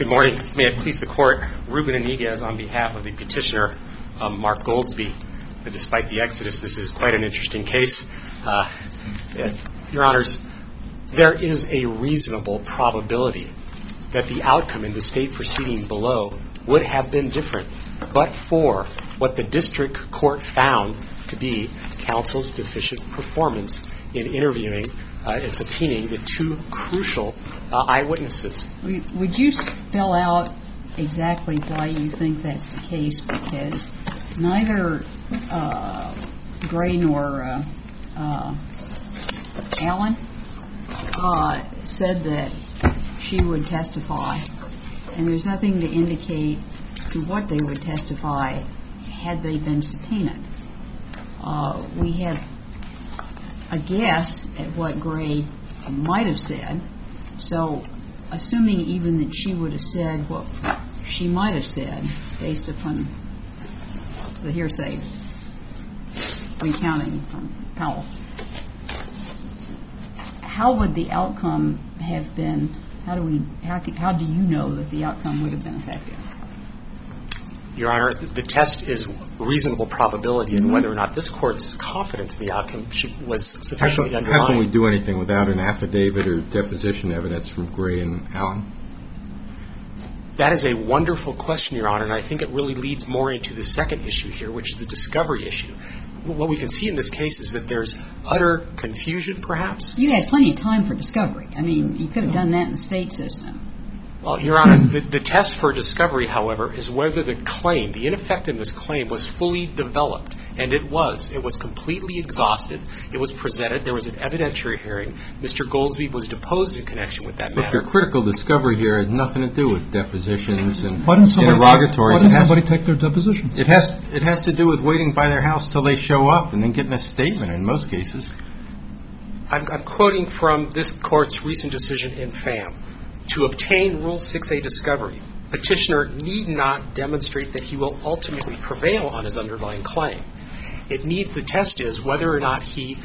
Good morning. May it please the Court, Ruben Iniguez on behalf of the petitioner, Mark Goldsby. Despite the exodus, this is quite an interesting case. Your Honors, there is a reasonable probability that the outcome in the state proceeding below would have been different, but for what the district court found to be counsel's deficient performance in interviewing and subpoenaing the two crucial eyewitnesses. Would you spell out exactly why you think that's the case? Because neither Gray nor Allen said that she would testify, and there's nothing to indicate to what they would testify had they been subpoenaed. We have a guess at what Gray might have said, so assuming even that she would have said what she might have said based upon the hearsay recounting from Powell, how would the outcome have been? How do you know that the outcome would have been effective? Your Honor, the test is reasonable probability, and whether or not this Court's confidence in the outcome was sufficiently undermined. How can we do anything without an affidavit or deposition evidence from Gray and Allen? That is a wonderful question, Your Honor, and I think it really leads more into the second issue here, which is the discovery issue. What we can see in this case is that there's utter confusion, perhaps. You had plenty of time for discovery. I mean, you could have done that in the state system. Well, Your Honor, the test for discovery, however, is whether the claim, the ineffectiveness claim, was fully developed. And it was. It was completely exhausted. It was presented. There was an evidentiary hearing. Mr. Goldsby was deposed in connection with that matter. But the critical discovery here has nothing to do with depositions and interrogatories. Why didn't somebody take their depositions? It has to do with waiting by their house till they show up and then getting a statement in most cases. I'm quoting from this Court's recent decision in FAM. To obtain Rule 6a discovery, petitioner need not demonstrate that he will ultimately prevail on his underlying claim. The test is whether or not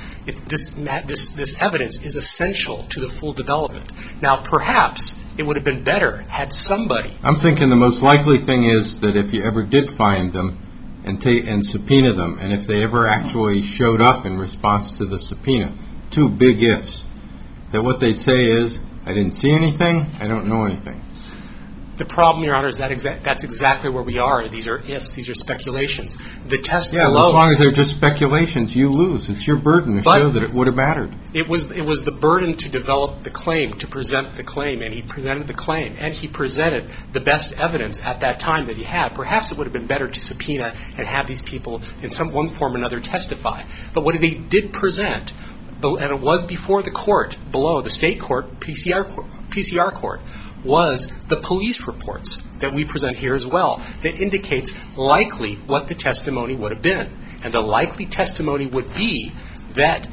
this evidence is essential to the full development. Now, perhaps it would have been better had somebody. I'm thinking the most likely thing is that if you ever did find them and subpoena them, and if they ever actually showed up in response to the subpoena, two big ifs, that what they'd say is, I didn't see anything, I don't know anything. The problem, Your Honor, is that's exactly where we are. These are ifs. These are speculations. The test below. As long as they're just speculations, you lose. It's your burden to show that it would have mattered. It was the burden to develop the claim, to present the claim, and he presented the claim, and he presented the best evidence at that time that he had. Perhaps it would have been better to subpoena and have these people in one form or another testify. But what they did present, and it was before the court below, the state court, PCR court, was the police reports that we present here as well that indicates likely what the testimony would have been. And the likely testimony would be that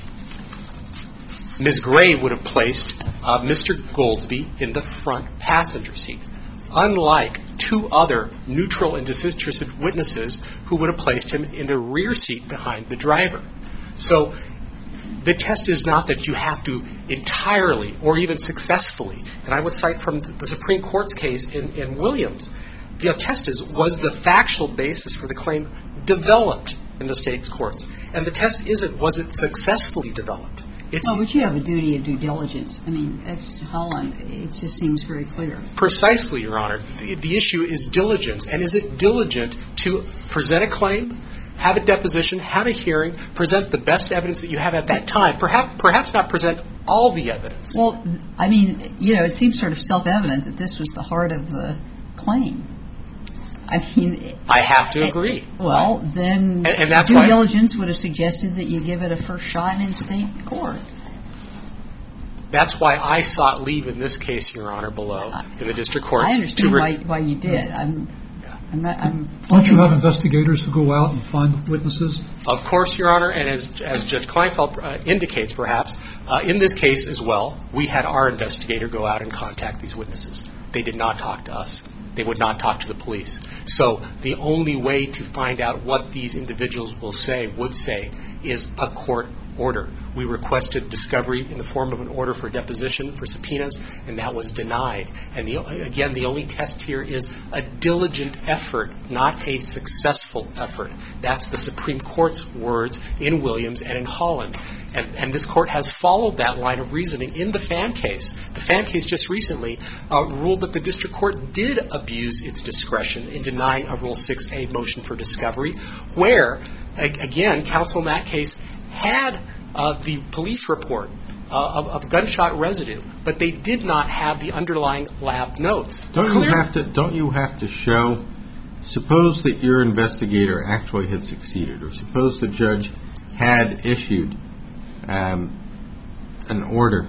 Ms. Gray would have placed Mr. Goldsby in the front passenger seat, unlike two other neutral and disinterested witnesses who would have placed him in the rear seat behind the driver. So the test is not that you have to entirely or even successfully, and I would cite from the Supreme Court's case in Williams, the test is, was the factual basis for the claim developed in the state's courts? And the test isn't, was it successfully developed? But you have a duty of due diligence. I mean, that's Holland. It just seems very clear. Precisely, Your Honor. The issue is diligence. And is it diligent to present a claim, have a deposition, have a hearing, present the best evidence that you have at that time, perhaps not present all the evidence? Well, I mean, it seems sort of self-evident that this was the heart of the claim. I mean, I have to agree. Well, then and that's due diligence would have suggested that you give it a first shot in state court. That's why I sought leave in this case, Your Honor, below in the district court. I understand why you did. Don't you have investigators who go out and find witnesses? Of course, Your Honor, and as Judge Kleinfeld indicates, perhaps, in this case as well, we had our investigator go out and contact these witnesses. They did not talk to us. They would not talk to the police. So the only way to find out what these individuals would say, is a court order. We requested discovery in the form of an order for deposition for subpoenas, and that was denied. And again, the only test here is a diligent effort, not a successful effort. That's the Supreme Court's words in Williams and in Holland. And this court has followed that line of reasoning in the Fan case. The Fan case just recently ruled that the district court did abuse its discretion in denying a Rule 6a motion for discovery, where, again, counsel in that case had the police report of gunshot residue, but they did not have the underlying lab notes. Don't you have to show? Suppose that your investigator actually had succeeded, or suppose the judge had issued an order,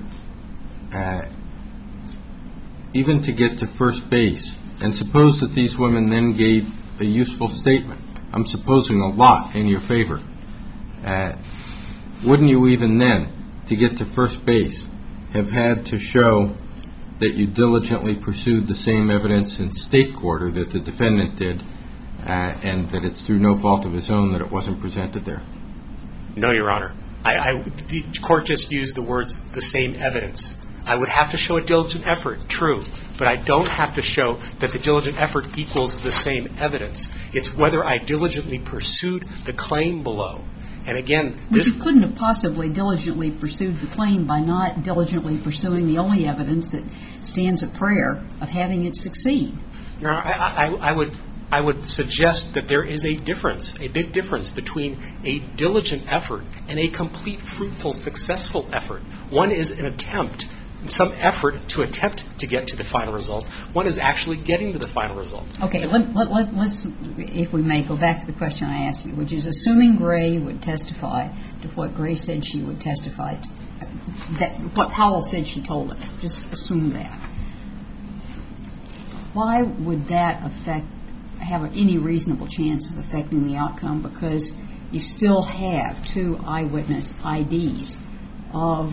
even to get to first base, and suppose that these women then gave a useful statement. I'm supposing a lot in your favor. Wouldn't you even then, to get to first base, have had to show that you diligently pursued the same evidence in state court, or that the defendant did, and that it's through no fault of his own that it wasn't presented there? No, Your Honor. The court just used the words, the same evidence. I would have to show a diligent effort, true, but I don't have to show that the diligent effort equals the same evidence. It's whether I diligently pursued the claim below. And again, But you couldn't have possibly diligently pursued the claim by not diligently pursuing the only evidence that stands a prayer of having it succeed. Your Honor, I would suggest that there is a difference, a big difference between a diligent effort and a complete, fruitful, successful effort. One is an attempt, some effort to attempt to get to the final result. One is actually getting to the final result. Okay, let's, if we may, go back to the question I asked you, which is assuming Gray would testify to what Gray said she would testify to, what Powell said she told us. Just assume that. Why would that have any reasonable chance of affecting the outcome? Because you still have two eyewitness IDs of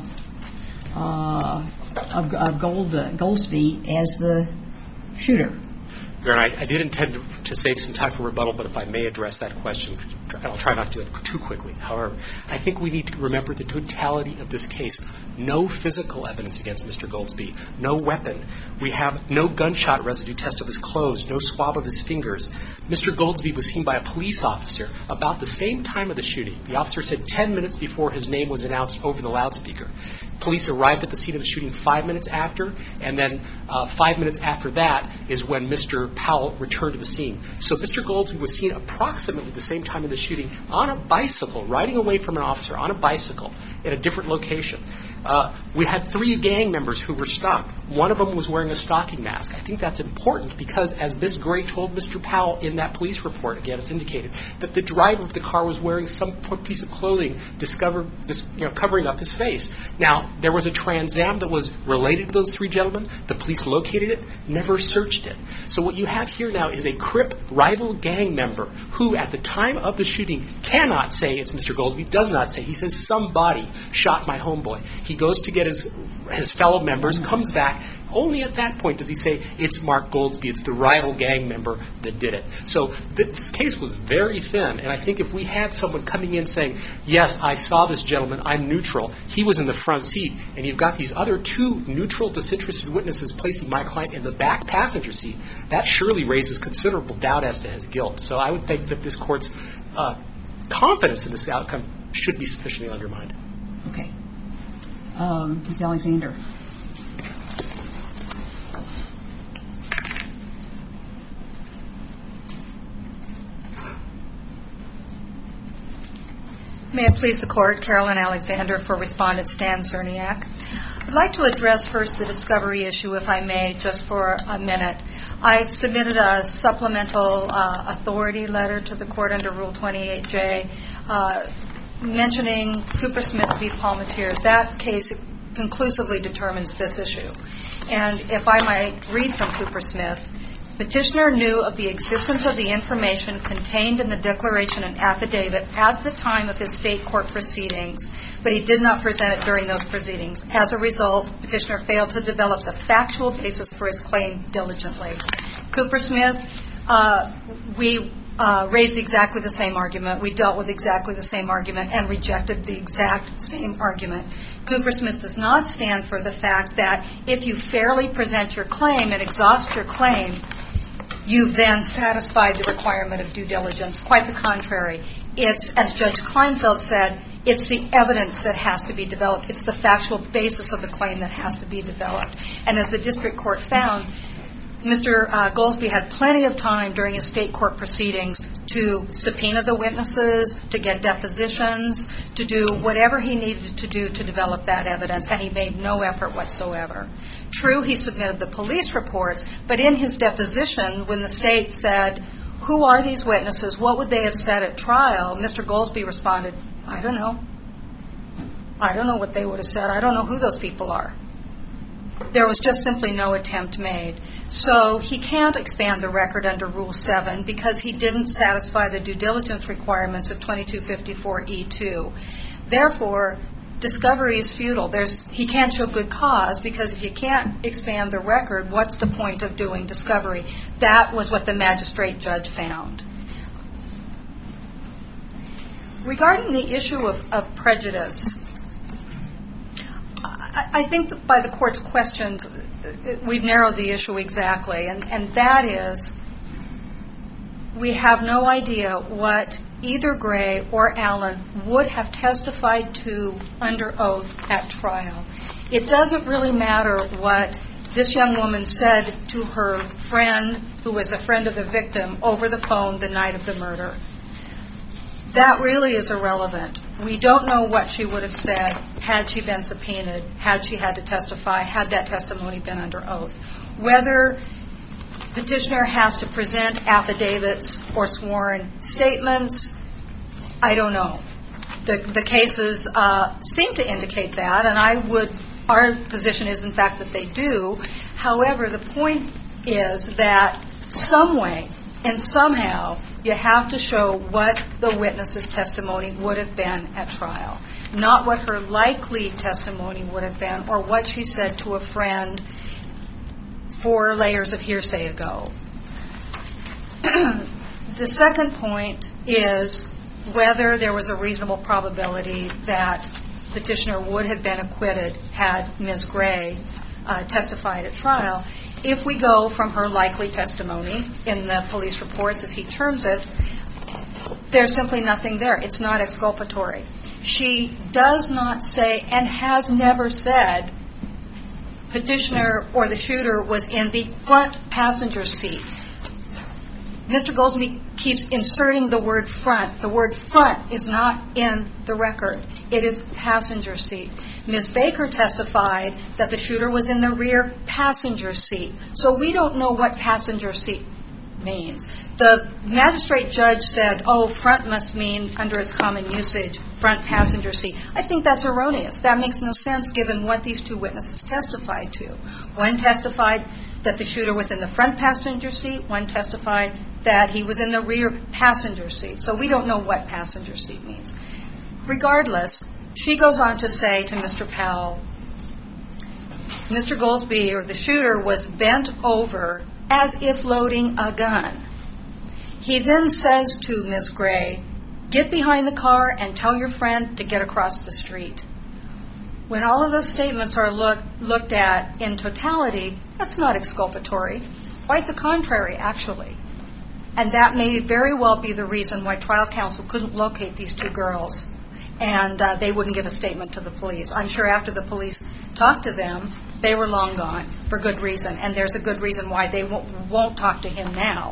Goldsby as the shooter. Your Honor, I did intend to save some time for rebuttal, but if I may address that question, I'll try not to do it too quickly. However, I think we need to remember the totality of this case. No physical evidence against Mr. Goldsby, no weapon. We have no gunshot residue test of his clothes, no swab of his fingers. Mr. Goldsby was seen by a police officer about the same time of the shooting. The officer said 10 minutes before his name was announced over the loudspeaker. Police arrived at the scene of the shooting 5 minutes after, and then 5 minutes after that is when Mr. Powell returned to the scene. So Mr. Goldsby was seen approximately the same time of the shooting on a bicycle, riding away from an officer on a bicycle in a different location. We had 3 gang members who were stopped. One of them was wearing a stocking mask. I think that's important because, as Ms. Gray told Mr. Powell in that police report, again, it's indicated that the driver of the car was wearing some piece of clothing covering up his face. Now, there was a Trans Am that was related to those 3 gentlemen. The police located it, never searched it. So what you have here now is a Crip rival gang member who, at the time of the shooting, cannot say it's Mr. Goldsby, does not say. He says somebody shot my homeboy. He goes to get his fellow members, comes back. Only at that point does he say, it's Mark Goldsby, it's the rival gang member that did it. So this case was very thin, and I think if we had someone coming in saying, yes, I saw this gentleman, I'm neutral, he was in the front seat, and you've got these other 2 neutral, disinterested witnesses placing my client in the back passenger seat, that surely raises considerable doubt as to his guilt. So I would think that this Court's confidence in this outcome should be sufficiently undermined. Okay. Ms. Alexander. May it please the Court, Carolyn Alexander for Respondent Stan Cerniak. I'd like to address first the discovery issue, if I may, just for a minute. I've submitted a supplemental authority letter to the Court under Rule 28J mentioning Cooper Smith v. Palmatier. That case conclusively determines this issue. And if I might read from Cooper Smith, petitioner knew of the existence of the information contained in the declaration and affidavit at the time of his state court proceedings, but he did not present it during those proceedings. As a result, petitioner failed to develop the factual basis for his claim diligently. Cooper Smith, we raised exactly the same argument. We dealt with exactly the same argument and rejected the exact same argument. Coopersmith does not stand for the fact that if you fairly present your claim and exhaust your claim, you've then satisfied the requirement of due diligence. Quite the contrary. It's, as Judge Kleinfeld said, it's the evidence that has to be developed. It's the factual basis of the claim that has to be developed. And as the district court found, Mr. Goldsby had plenty of time during his state court proceedings to subpoena the witnesses, to get depositions, to do whatever he needed to do to develop that evidence, and he made no effort whatsoever. True, he submitted the police reports, but in his deposition, when the state said, who are these witnesses, what would they have said at trial, Mr. Goldsby responded, I don't know. I don't know what they would have said. I don't know who those people are. There was just simply no attempt made. So he can't expand the record under Rule 7 because he didn't satisfy the due diligence requirements of 2254E2. Therefore, discovery is futile. He can't show good cause because if you can't expand the record, what's the point of doing discovery? That was what the magistrate judge found. Regarding the issue of prejudice, I think that by the court's questions, we've narrowed the issue exactly, and that is we have no idea what either Gray or Allen would have testified to under oath at trial. It doesn't really matter what this young woman said to her friend, who was a friend of the victim, over the phone the night of the murder. That really is irrelevant. We don't know what she would have said had she been subpoenaed, had she had to testify, had that testimony been under oath. Whether petitioner has to present affidavits or sworn statements, I don't know. The cases seem to indicate that, and our position is, in fact, that they do. However, the point is that some way and somehow you have to show what the witness's testimony would have been at trial, not what her likely testimony would have been or what she said to a friend 4 layers of hearsay ago. The second point is whether there was a reasonable probability that petitioner would have been acquitted had Ms. Gray testified at trial. If we go from her likely testimony in the police reports, as he terms it, there's simply nothing there. It's not exculpatory. She does not say and has never said petitioner or the shooter was in the front passenger seat. Mr. Goldsby keeps inserting the word front. The word front is not in the record. It is passenger seat. Ms. Baker testified that the shooter was in the rear passenger seat. So we don't know what passenger seat means. The magistrate judge said, front must mean, under its common usage, front passenger seat. I think that's erroneous. That makes no sense given what these 2 witnesses testified to. One testified that the shooter was in the front passenger seat. One testified that he was in the rear passenger seat. So we don't know what passenger seat means. Regardless, she goes on to say to Mr. Powell, Mr. Goldsby, or the shooter, was bent over as if loading a gun. He then says to Ms. Gray, get behind the car and tell your friend to get across the street. When all of those statements are looked at in totality, that's not exculpatory. Quite the contrary, actually. And that may very well be the reason why trial counsel couldn't locate these 2 girls and they wouldn't give a statement to the police. I'm sure after the police talked to them, they were long gone for good reason, and there's a good reason why they won't talk to him now.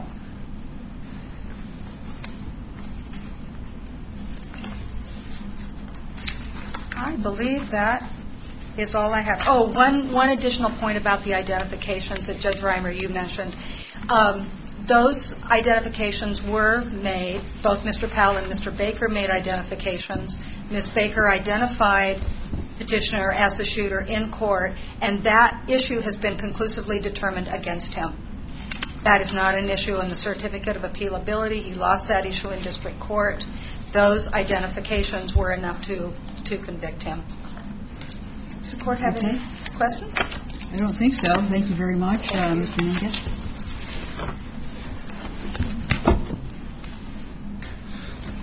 I believe that is all I have. One additional point about the identifications that Judge Reimer, you mentioned. Those identifications were made. Both Mr. Powell and Mr. Baker made identifications. Ms. Baker identified petitioner as the shooter in court, and that issue has been conclusively determined against him. That is not an issue in the certificate of appealability. He lost that issue in district court. Those identifications were enough to convict him. Does the court have any questions? I don't think so. Thank you very much, Mr. Mingus.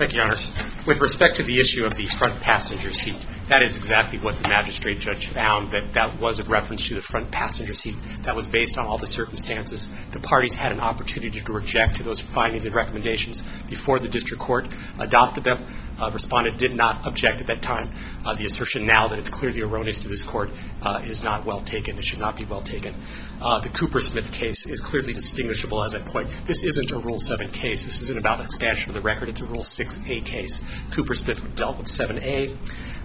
Thank you, Your Honors. With respect to the issue of the front passenger seat, that is exactly what the magistrate judge found, that was a reference to the front passenger seat. That was based on all the circumstances. The parties had an opportunity to reject those findings and recommendations before the district court adopted them. Respondent did not object at that time. The assertion now that it's clearly erroneous to this court is not well taken. It should not be well taken. The Cooper-Smith case is clearly distinguishable, as I point. This isn't a Rule 7 case. This isn't about expansion of the record. It's a Rule 6A case. Cooper-Smith dealt with 7A.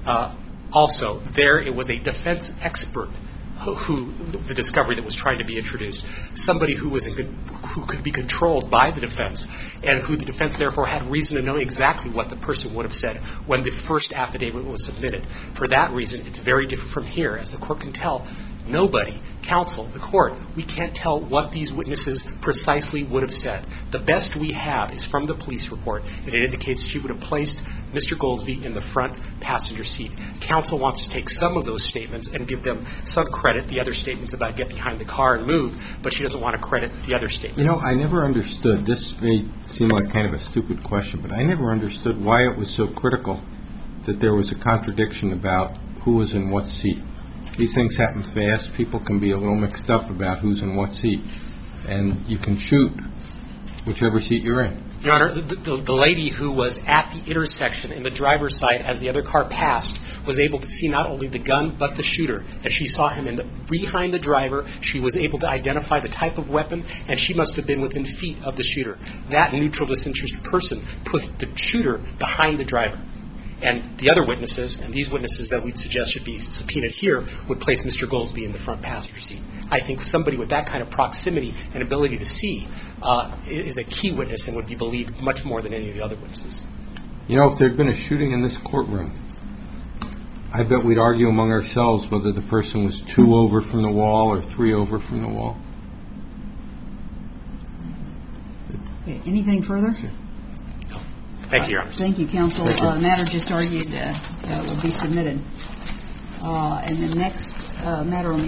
Also, there it was a defense expert who the discovery that was trying to be introduced, somebody who could be controlled by the defense, and who the defense therefore had reason to know exactly what the person would have said when the first affidavit was submitted. For that reason, it's very different from here. As the court can tell, nobody, counsel, the court, we can't tell what these witnesses precisely would have said. The best we have is from the police report, and it indicates she would have placed Mr. Goldsby in the front passenger seat. Counsel wants to take some of those statements and give them some credit, the other statements about get behind the car and move, but she doesn't want to credit the other statements. You know, I never understood, this may seem like kind of a stupid question, but I never understood why it was so critical that there was a contradiction about who was in what seat. These things happen fast. People can be a little mixed up about who's in what seat. And you can shoot whichever seat you're in. Your Honor, the lady who was at the intersection in the driver's side as the other car passed was able to see not only the gun but the shooter. And she saw him behind the driver. She was able to identify the type of weapon, and she must have been within feet of the shooter. That neutral, disinterested person put the shooter behind the driver. And the other witnesses, and these witnesses that we'd suggest should be subpoenaed here, would place Mr. Goldsby in the front passenger seat. I think somebody with that kind of proximity and ability to see is a key witness and would be believed much more than any of the other witnesses. You know, if there had been a shooting in this courtroom, I bet we'd argue among ourselves whether the person was 2 over from the wall or 3 over from the wall. Okay, anything further? No. Thank you, Your Honor. Thank you, counsel. The matter just argued will be submitted. And the next matter on the